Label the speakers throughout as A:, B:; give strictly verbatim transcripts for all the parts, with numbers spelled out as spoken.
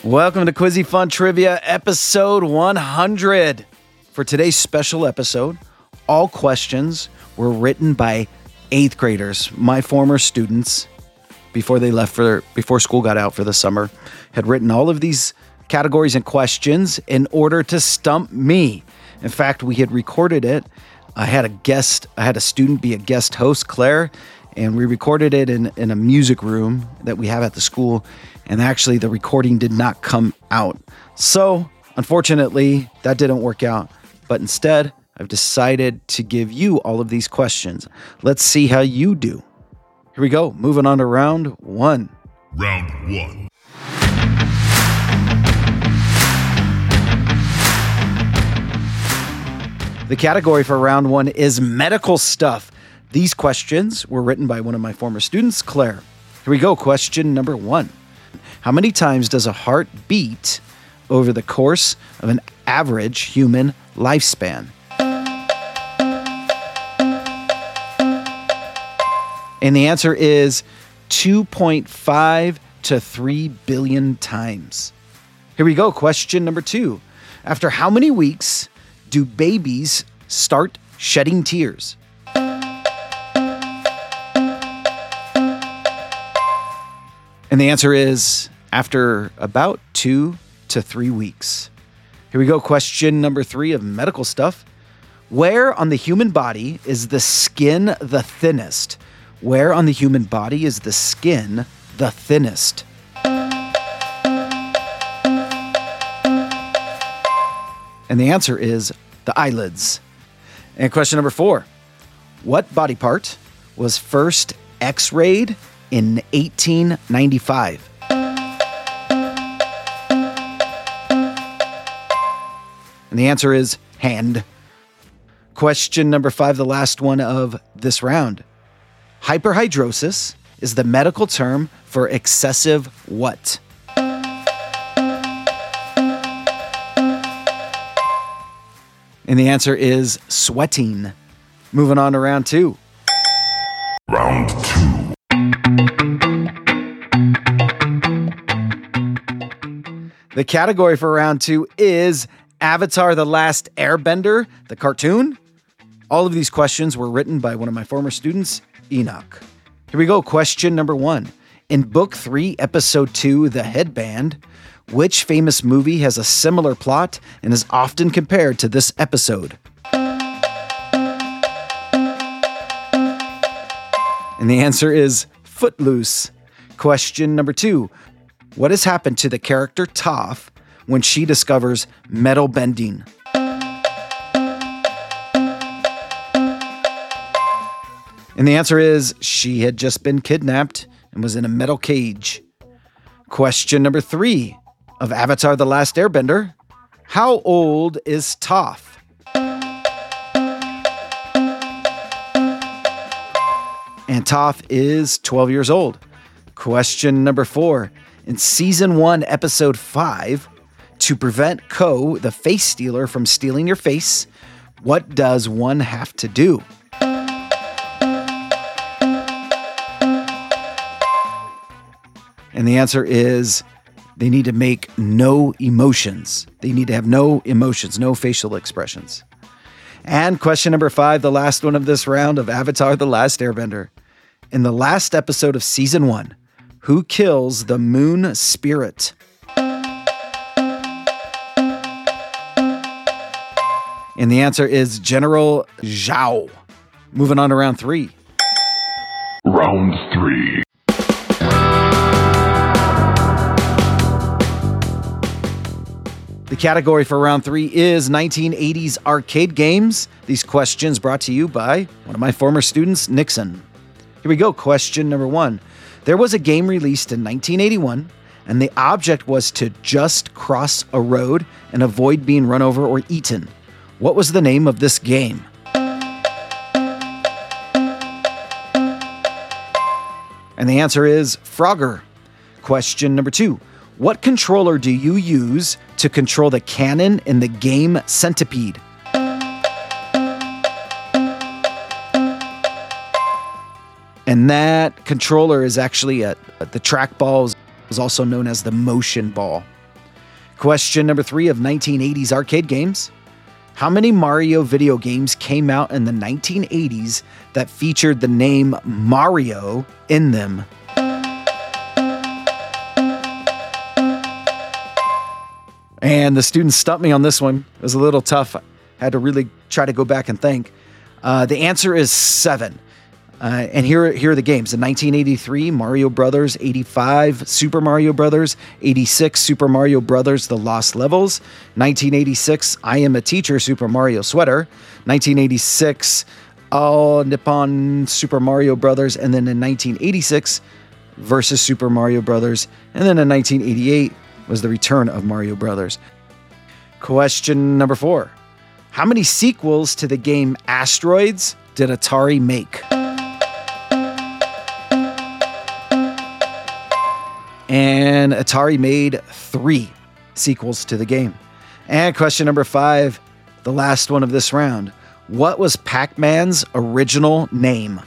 A: Welcome to Quizzy Fun Trivia, episode one hundred. For today's special episode, all questions were written by eighth graders, my former students, before they left for before school got out for the summer, had written all of these categories and questions in order to stump me. In fact, we had recorded it. I had a guest, I had a student be a guest host, Claire, and we recorded it in, in a music room that we have at the school. And actually, the recording did not come out. So, unfortunately, that didn't work out. But instead, I've decided to give you all of these questions. Let's see how you do. Here we go. Moving on to round one.
B: Round one.
A: The category for round one is medical stuff. These questions were written by one of my former students, Claire. Here we go. Question number one. How many times does a heart beat over the course of an average human lifespan? And the answer is two point five to three billion times. Here we go. Question number two. After how many weeks do babies start shedding tears? And the answer is after about two to three weeks. Here we go. Question number three of medical stuff. Where on the human body is the skin the thinnest? Where on the human body is the skin the thinnest? And the answer is the eyelids. And question number four. What body part was first x-rayed in eighteen ninety-five? And the answer is hand. Question number five, the last one of this round. Hyperhidrosis is the medical term for excessive what? And the answer is sweating. Moving on to round two.
B: Round two.
A: The category for round two is Avatar: The Last Airbender, the cartoon. All of these questions were written by one of my former students, Enoch. Here we go. Question number one. In Book three, Episode two, The Headband, which famous movie has a similar plot and is often compared to this episode? And the answer is Footloose. Question number two. What has happened to the character Toph when she discovers metal bending? And the answer is she had just been kidnapped and was in a metal cage. Question number three of Avatar: The Last Airbender. How old is Toph? And Toph is twelve years old. Question number four. In Season one, Episode five, to prevent Ko, the face stealer, from stealing your face, what does one have to do? And the answer is they need to make no emotions. They need to have no emotions, no facial expressions. And question number five, the last one of this round of Avatar: The Last Airbender. In the last episode of Season one, who kills the moon spirit? And the answer is General Zhao. Moving on to round three.
B: Round three.
A: The category for round three is nineteen eighties arcade games. These questions brought to you by one of my former students, Nixon. Here we go. Question number one. There was a game released in nineteen eighty-one, and the object was to just cross a road and avoid being run over or eaten. What was the name of this game? And the answer is Frogger. Question number two. What controller do you use to control the cannon in the game Centipede? And that controller is actually a, the trackball is also known as the motion ball. Question number three of nineteen eighties arcade games. How many Mario video games came out in the nineteen eighties that featured the name Mario in them? And the students stumped me on this one. It was a little tough. I had to really try to go back and think. Uh, the answer is seven. Uh, and here, here are the games. In nineteen eighty-three, Mario Brothers. eighty-five, Super Mario Brothers. eighty-six, Super Mario Brothers, The Lost Levels. nineteen eighty-six, I Am a Teacher, Super Mario Sweater. nineteen eighty-six, All Nippon Super Mario Brothers. And then in nineteen eighty-six, Versus Super Mario Brothers. And then in nineteen eighty-eight was The Return of Mario Brothers. Question number four. How many sequels to the game Asteroids did Atari make? And Atari made three sequels to the game. And question number five, the last one of this round. What was Pac-Man's original name?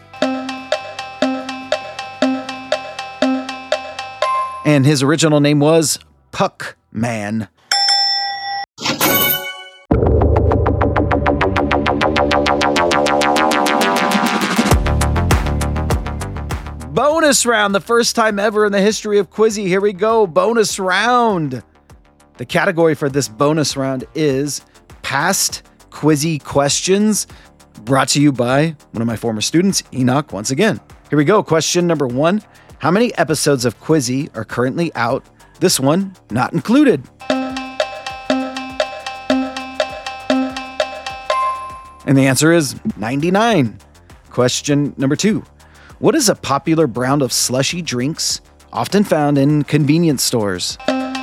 A: And his original name was Puck-Man. Bonus round, the first time ever in the history of Quizzy. Here we go, bonus round. The category for this bonus round is Past Quizzy Questions, brought to you by one of my former students, Enoch, once again. Here we go, question number one. How many episodes of Quizzy are currently out? This one not included. And the answer is ninety-nine. Question number two. What is a popular brand of slushy drinks often found in convenience stores?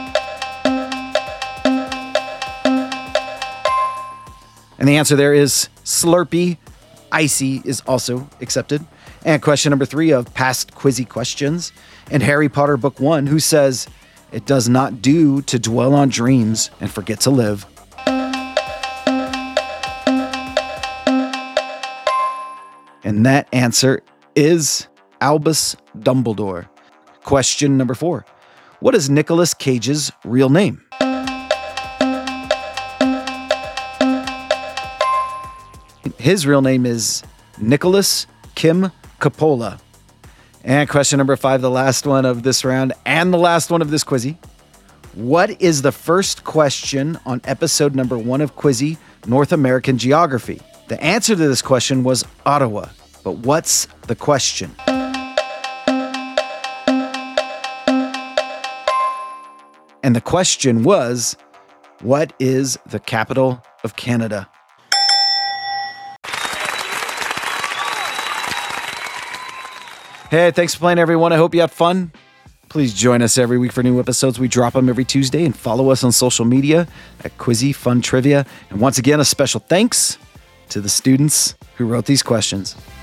A: And the answer there is Slurpee. Icy is also accepted. And question number three of Past Quizzy Questions. In Harry Potter Book One, who says, "It does not do to dwell on dreams and forget to live"? And that answer is Albus Dumbledore. Question number four. What is Nicolas Cage's real name? His real name is Nicholas Kim Coppola. And question number five, the last one of this round and the last one of this Quizzy. What is the first question on episode number one of Quizzy, North American Geography? The answer to this question was Ottawa. But what's the question? And the question was, what is the capital of Canada? Hey, thanks for playing, everyone. I hope you had fun. Please join us every week for new episodes. We drop them every Tuesday, and follow us on social media at Quizzy Fun Trivia. And once again, a special thanks to the students who wrote these questions.